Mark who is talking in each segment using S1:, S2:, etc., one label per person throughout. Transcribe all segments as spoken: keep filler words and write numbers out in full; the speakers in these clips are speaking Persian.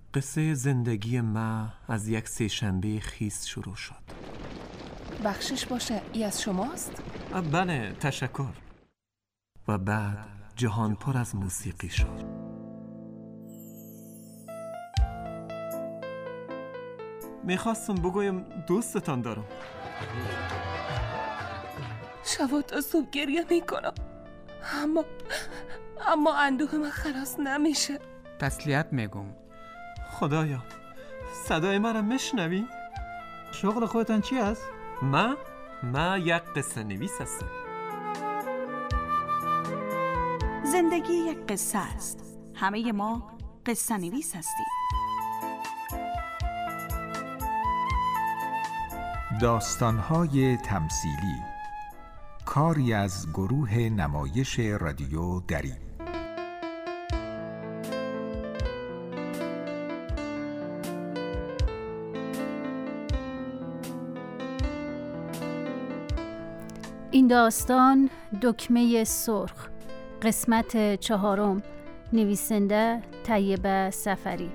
S1: قصه زندگی ما از یک سه‌شنبه خیس شروع شد.
S2: بخشش باشه، ای از شماست؟
S1: بله، تشکر. و بعد جهان پر از موسیقی شد. میخواستم بگویم دوستتان دارم.
S2: شب تا صبح گریه میکنم، اما اما اندوه من خلاص نمیشه.
S3: تسلیت میگم.
S1: خدایا، صدای مرا میشنوی؟
S4: شغل خودتان چی است؟
S1: من؟ من یک قصه نویس هستم.
S5: زندگی یک قصه است. همه ما قصه نویس هستیم.
S6: داستان‌های تمثیلی، کاری از گروه نمایش رادیو دری.
S7: این داستان دکمه سرخ، قسمت چهارم، نویسنده طیبه سفری.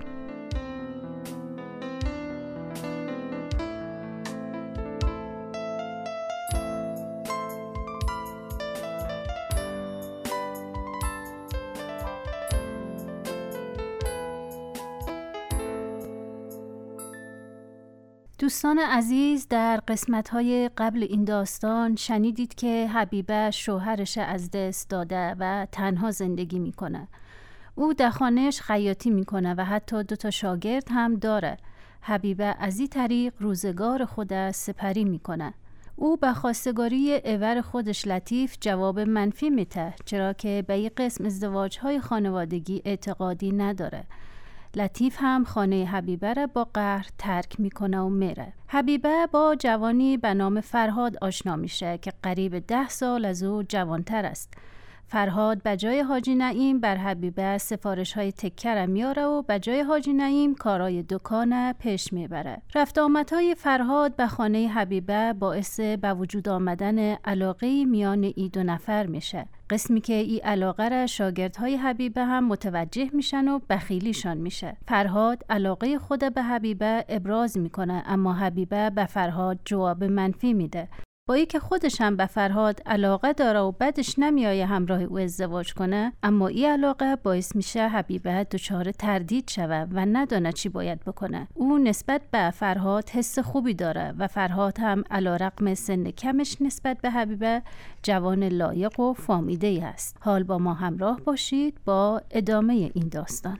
S7: دوستان عزیز، در قسمت‌های قبل این داستان شنیدید که حبیبه شوهرش از دست داده و تنها زندگی میکنه. او در خانه‌اش خیاطی میکنه و حتی دو تا شاگرد هم داره. حبیبه از این طریق روزگار خود سپری میکنه. او به خواستگاری ایور خودش لطیف جواب منفی میده، چرا که به این قسم ازدواج‌های خانوادگی اعتقادی نداره. لطیف هم خانه حبیبه را با قهر ترک میکنه و میره. حبیبه با جوانی به نام فرهاد آشنا میشه که قریب ده سال از او جوانتر است. فرهاد به جای حاجی نعیم بر حبیبه سفارش های تکه میاره و به جای حاجی نعیم کارای دکان پیش میبره. رفت آمدهای فرهاد به خانه حبیبه باعث به وجود آمدن علاقه میان ای دو نفر میشه. قسمی که ای علاقه را شاگردهای حبیبه هم متوجه میشن و بخیلیشان میشه. فرهاد علاقه خود به حبیبه ابراز میکنه، اما حبیبه به فرهاد جواب منفی میده. با ای که خودش هم به فرهاد علاقه داره و بعدش نمیایه همراه او ازدواج کنه، اما این علاقه باعث میشه حبیبه دچار تردید شوه و ندونه چی باید بکنه. او نسبت به فرهاد حس خوبی داره و فرهاد هم علیرغم سن کمش نسبت به حبیبه جوان لایق و فامیده‌ای است. حال با ما همراه باشید با ادامه این داستان.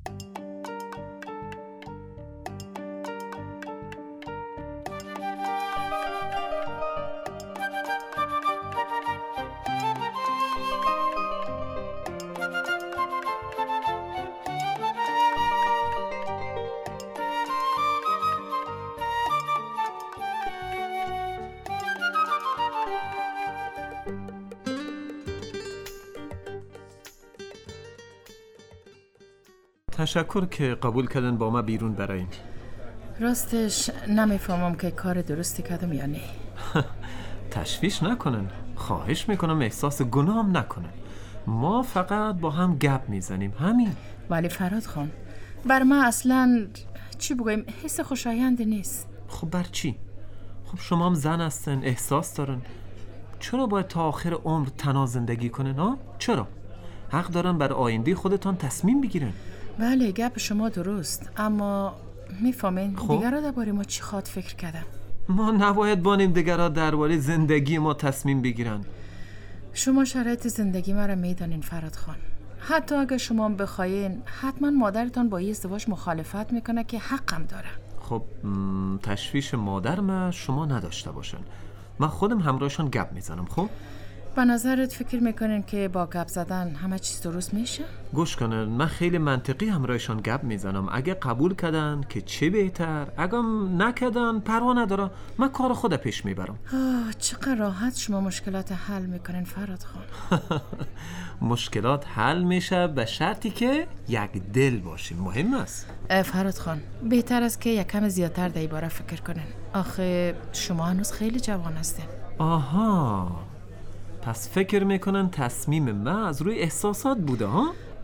S1: تشکر که قبول کردن با ما بیرون براییم.
S4: راستش نمیفهمم که کار درستی کردم یا نه.
S1: تشویش نکنن، خواهش میکنم احساس گناهم نکنن. ما فقط با هم گپ میزنیم، همین.
S4: ولی فرهاد خان، بر من اصلا چی بگویم حس خوشایند نیست.
S1: خب بر چی؟ خب شما هم زن هستن، احساس دارن. چرا باید تا آخر عمر تنها زندگی کنن ها؟ چرا؟ حق دارن بر آینده خودتان تصمیم بگیرن.
S4: بله گپ شما درست، اما میفهمین
S1: خب؟
S4: دیگرها درباره ما چی خواد فکر کردن.
S1: ما نباید بانیم دیگرها درباره زندگی ما تصمیم بگیرن.
S4: شما شرایط زندگی ما را میدانین فرهاد خان. حتی اگه شما بخواین حتما مادرتان با این ازدواج مخالفت میکنه که حقم داره.
S1: خب تشویش مادر ما شما نداشته باشن، من خودم همراهشان گپ میزنم. خب
S4: به نظرت فکر میکنین که با گپ زدن همه چیز درست میشه؟
S1: گوش کنن، من خیلی منطقی همراهشان گپ میزنم. اگه قبول کردن که چه بهتر، اگه نکردن پروا نداره، من کار خود پیش میبرم.
S4: آه چقدر راحت شما مشکلات حل میکنین فرهاد خان.
S1: مشکلات حل میشه به شرطی که یک دل باشیم، مهم است.
S4: فرهاد خان بهتر است که یکم زیادتر در این باره فکر کنین. آخه شما هنوز خیلی جوان هستین.
S1: آها، پس فکر میکنن تصمیم من از روی احساسات بوده ها؟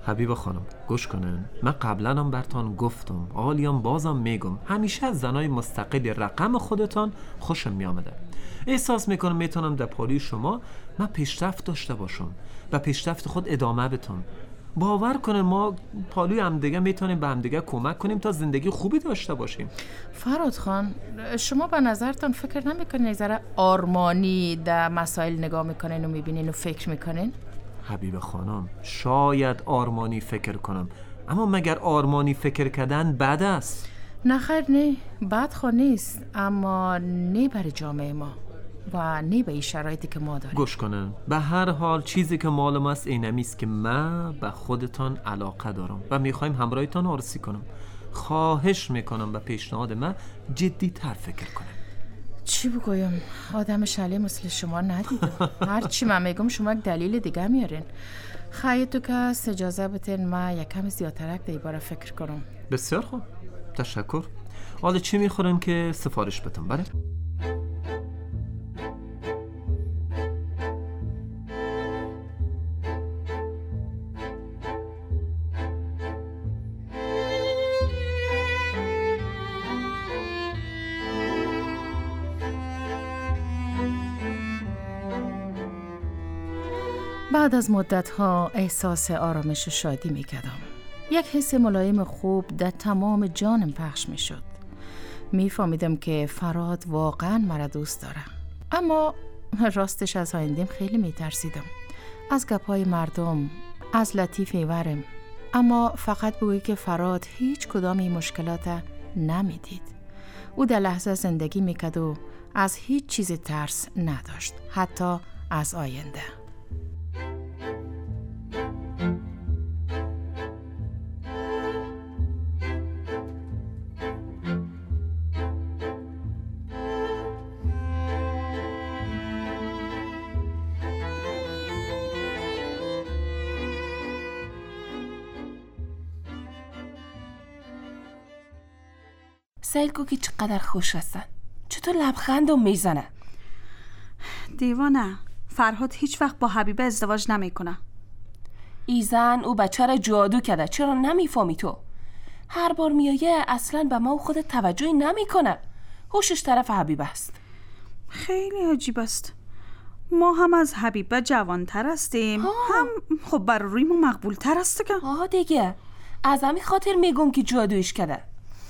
S1: حبیب خانم گوش کنن، من قبلا هم برتان گفتم، حالیام بازم میگم، همیشه از زنای مستقل رقم خودتان خوشم میامده. احساس میکنم میتونم در پالی شما من پیشرفت داشته باشم و پیشرفت خود ادامه بتم. باور کنن ما پالوی همدیگه میتونیم به همدیگه کمک کنیم تا زندگی خوبی داشته باشیم.
S4: فراد خان، شما به نظرتان فکر نمیکنین یه ذره آرمانی در مسائل نگاه میکنین و میبینین و فکر میکنین؟
S1: حبیب خانم شاید آرمانی فکر کنم، اما مگر آرمانی فکر کردن بد است؟
S4: نه خیر، نه بد خوا نیست، اما نه برای جامعه ما و نه به این شرایطی که ما داریم.
S1: گوش کنن، به هر حال چیزی که معلوم است اینمی است که من به خودتان علاقه دارم و میخوایم همراهتان عروسی کنم. خواهش میکنم به پیشنهاد من جدی تر فکر کنم.
S4: چی بگویم؟ آدم شله مثل شما ندیدم. هر چی من میگم شما یک دلیل دیگه میارین. خیلی تو که اجازه بتین من یک کم زیادترک در باره فکر کنم.
S1: بسیار خوب، تشکر. حالا چی میخورن که سفارش بتم؟ بله؟
S4: بعد از مدت‌ها احساس آرامش و شادی می‌کردم. یک حس ملایم خوب در تمام جانم پخش می‌شد. می‌فهمیدم که فراد واقعاً مرا دوست داره. اما راستش از آینده‌ام خیلی می‌ترسیدم. از گپ‌های مردم، از لطیف ورم. اما فقط بگویی که فراد هیچ کدام این مشکلات نمی‌دید. او در لحظه زندگی می‌کرد و از هیچ چیز ترس نداشت، حتی از آینده.
S2: سیلکو که چقدر خوش هستن، چطور لبخندم میزنه.
S5: دیوانه، فرهاد هیچ وقت با حبیبه ازدواج نمیکنه.
S2: ای زن او بچه را جادو کرده، چرا نمیفهمی تو؟ هر بار میایه اصلا به ما و خودت توجهی نمیکنه. هوشش طرف حبیبه است.
S5: خیلی عجیب است. ما هم از حبیبه جوانتر هستیم، ها. هم خب بر رویمون مقبول تر است که.
S2: آه دیگه از همین خاطر میگم که جادویش کرده.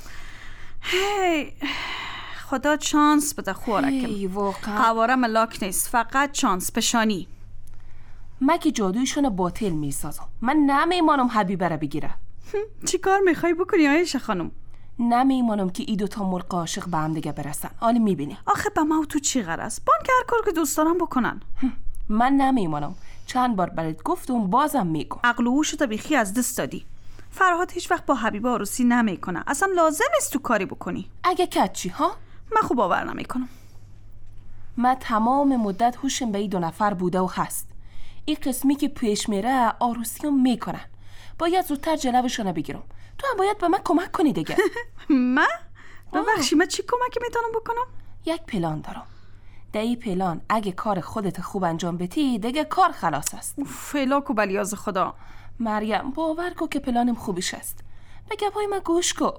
S5: هی خدا چانس بده خورکم.
S2: هی واقعا
S5: قواره ملاک نیست، فقط چانس پشانی.
S2: من که جادویشون باطل میسازم. من نمیمانم حبیبه را بگیره.
S5: چی کار میخوای بکنی عایشه خانم؟
S2: نمیمانم که ای دوتا مرغ عاشق به هم دیگه برسن. حالا میبینی
S5: آخه به ما و تو چی غرض؟ بان که هر کار که دوست دارم بکنن.
S2: من نمیمانم. چند بار برات گفتم بازم میگم.
S5: عقل و هوشو تا بیخی از دست دادی. فرهاد هیچ وقت با حبیبه عروسی نمیکنه. اصلا لازم نیست تو کاری بکنی.
S2: اگه کچی ها؟
S5: من خوب باور نمیکنم.
S2: من تمام مدت هوشم به این دو نفر بوده و هست. این قسمی که پیش میره عروسی هم میکنن. باید زودتر جلوشون بگیرم. تو هم باید به من کمک کنی دیگه.
S5: من؟ ببخشی من چی کمکی میتونم بکنم؟
S2: یک پلان دارم. در این پلان اگه کار خودت خوب انجام بدی دیگه کار خلاص است.
S5: فلاک و بلیاز خدا.
S2: مریم باور کن که پلانم خوبیش است. به گپای من گوش کن.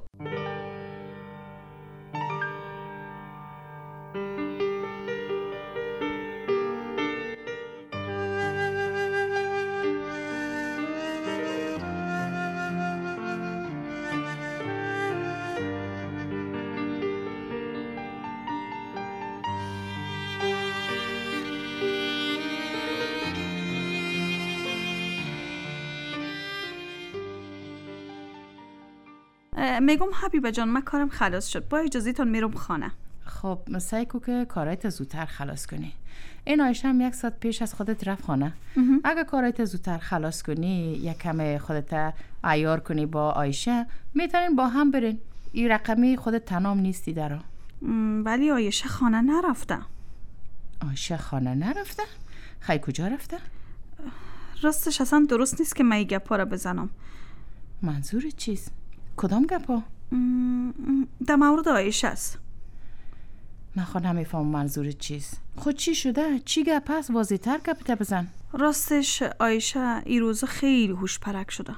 S5: میگم حبیبه جان من کارم خلاص شد، با اجازهتون میرم خانه.
S4: خب سعی کن که کارایت زودتر خلاص کنی. این آیشه هم یک ساعت پیش از خودت رفت خانه. اگه کارایت زودتر خلاص کنی یک کم خودت عیار کنی با آیشه، میتونین با هم برین. این رقمی خودت تنام نیستی درا.
S5: ولی آیشه خانه نرفته.
S4: آیشه خانه نرفته؟ خیلی کجا رفته؟
S5: راستش اصلا درست نیست که من این گپا را بزنم.
S4: منظور چیست؟ کدام گپا؟
S5: در مورد آیشه است.
S4: من خود نمیفهم منظور چیست. خود چی شده؟ چی گپ است؟ واضح تر گپت بزن.
S5: راستش آیشه این روزا خیلی هوش پرک شده.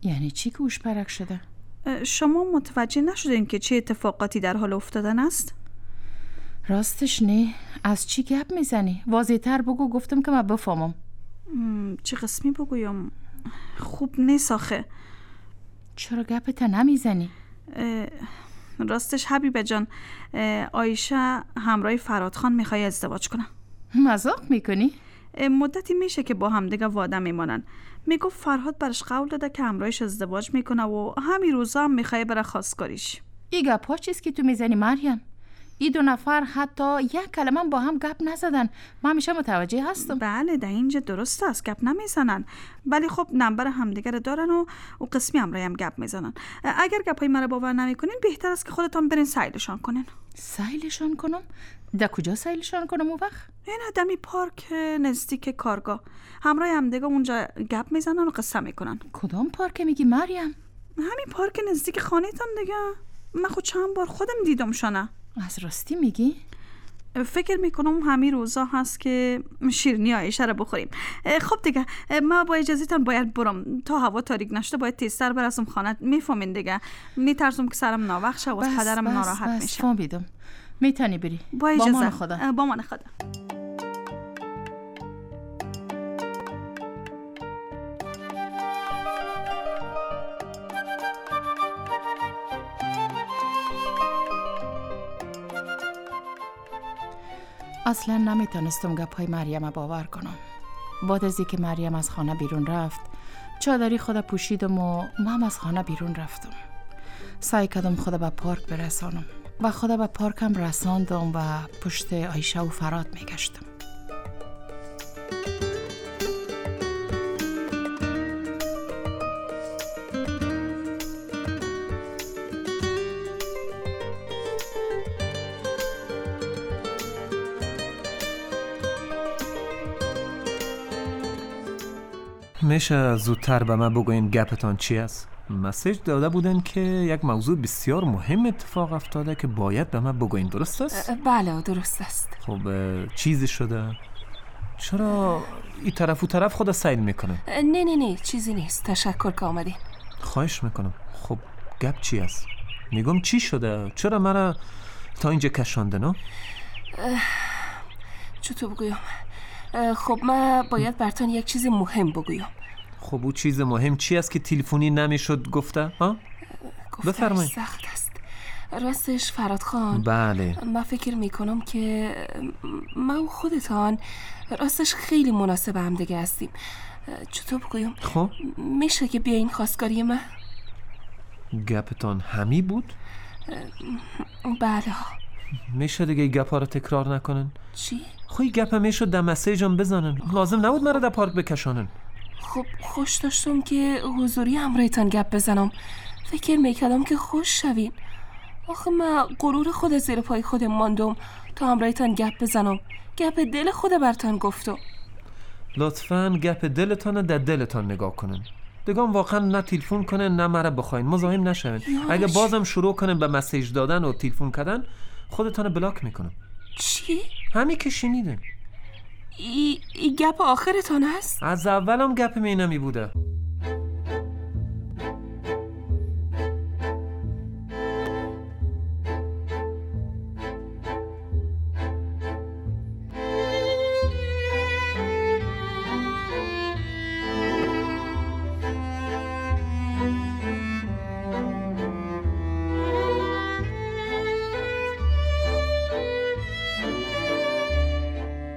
S4: یعنی چی که گوش برک شده؟
S5: شما متوجه نشدین که چه اتفاقاتی در حال افتادن است؟
S4: راستش نه. از چی گپ میزنی؟ واضح‌تر بگو، گفتم که من بفهمم.
S5: چه قسمی بگویم؟ خوب نیست آخه.
S4: چرا گپت نمیزنی؟
S5: راستش حبیبه جان، آیشه همراه فراد خان میخوای ازدواج کنه.
S4: مذاق میکنی؟
S5: مدتی میشه که با هم دیگه واده میمانن. میگفت فرهاد برش قول داده که همراهش ازدواج میکنه و همین روزا هم میخوای بره خواستگاریش.
S4: این گپا چیست که تو میزنی مریم؟ این دو نفر حتی یک کلمه با هم گپ نزدن. من همیشه متوجه هستم.
S5: بله در اینجا درست است، گپ نمیزنن، ولی خب نمبر همدیگه دارن و و قسمی همراه هم گپ میزنن. اگر گپای مرا باور نمیکنین بهتر است که خودتان برین سیلشان کنین.
S4: سیلشان کنم؟ در کجا سیلشان کنم اون وقت؟
S5: این دمی پارک نزدیک کارگاه. همراه همدیگه اونجا گپ میزنن و قصه میکنن.
S4: کدام پارک میگی مریم؟
S5: همین پارک نزدیک خانه تان دیگه. من خود چند بار خودم دیدم شانه.
S4: از راستی میگی؟
S5: فکر میکنم همین روزا هست که شیرینی عایشه رو بخوریم. خب دیگه ما با اجازهتان باید برم، تا هوا تاریک نشده باید تیزتر برسم خانه. میفهمین دیگه، میترسم که سرم ناوخت شه و از پدرم ناراحت میشه.
S4: بس فهمیدم. میتونی بری.
S5: با اجازه.
S4: با من خدا.
S5: با من خدا.
S4: اصلا نمیتونستم گپای مریم باور کنم. بعد از اینکه مریم از خانه بیرون رفت، چادری خود پوشیدم و من از خانه بیرون رفتم. سعی کردم خود به پارک برسانم و خود به پارکم رساندم و پشت عایشه و فراد میگشتم.
S1: میشه زودتر به من بگوین گپتان چی است؟ مسیج داده بودن که یک موضوع بسیار مهم اتفاق افتاده که باید به من بگوین، درست است؟
S2: بله درست است.
S1: خب چیزی شده؟ چرا این طرف و طرف خود سیل میکنه؟
S2: نه نه نه چیزی نیست، تشکر که آمدین.
S1: خواهش میکنم. خب گپ چی است؟ میگم چی شده؟ چرا مرا تا اینجا کشانده نه؟
S2: چطور بگویم؟ خب من باید برتان یک چیز مهم بگویم.
S1: خب او چیز مهم چی است که تلفنی نمیشد گفته؟ ها؟
S2: گفتش سخت است. راستش فراد خان،
S1: بله
S2: من فکر میکنم که ما و خودتان راستش خیلی مناسب هم دیگه هستیم. چطور بگویم؟
S1: خب
S2: میشه که بیاین خواستگاری من؟
S1: گپتان همی بود؟
S2: بله.
S1: میشه دیگه گپا رو تکرار نکنن؟
S2: چی؟
S1: خب گپ میشد در مسیجم بزنن، لازم نبود مرا در پارک بکشانن.
S2: خب خوش داشتم که حضوری همراهتان گپ بزنم. فکر میکردم که خوش شوین. آخه من غرور خود زیر پای خودم ماندم تا همراهتان گپ بزنم. گپ دل خود برتان گفتم.
S1: لطفاً گپ دلتان در دلتان نگاه کنن. دگام واقعا نه تلفن کنن نه مرا بخواین، مزاحم نشون. اگه بازم شروع کنن به مسیج دادن و تلفن کردن، خودتان بلاک میکنم.
S2: چی؟
S1: همین که شنیدن.
S2: ای, ای گپ آخرتان هست؟
S1: از اولم گپ می نمی بوده.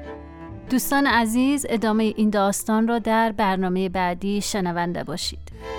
S7: دوستان عزیز، ادامه این داستان را در برنامه بعدی شنونده باشید.